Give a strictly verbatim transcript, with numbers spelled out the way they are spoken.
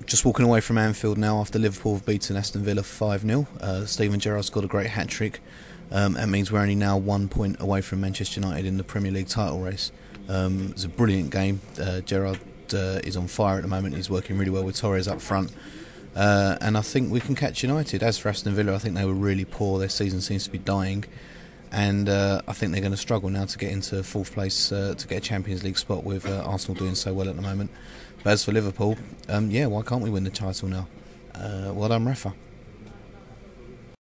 Just walking away from Anfield now after Liverpool have beaten Aston Villa five nil. Uh, Steven Gerrard scored a great hat-trick. Um, that means we're only now one point away from Manchester United in the Premier League title race. Um, it's a brilliant game. Uh, Gerrard uh, is on fire at the moment. He's working really well with Torres up front. Uh, and I think we can catch United. As for Aston Villa, I think they were really poor. Their season seems to be dying. And uh, I think they're going to struggle now to get into fourth place uh, to get a Champions League spot with uh, Arsenal doing so well at the moment. But as for Liverpool, um, yeah, why can't we win the title now? Uh, well done, Rafa.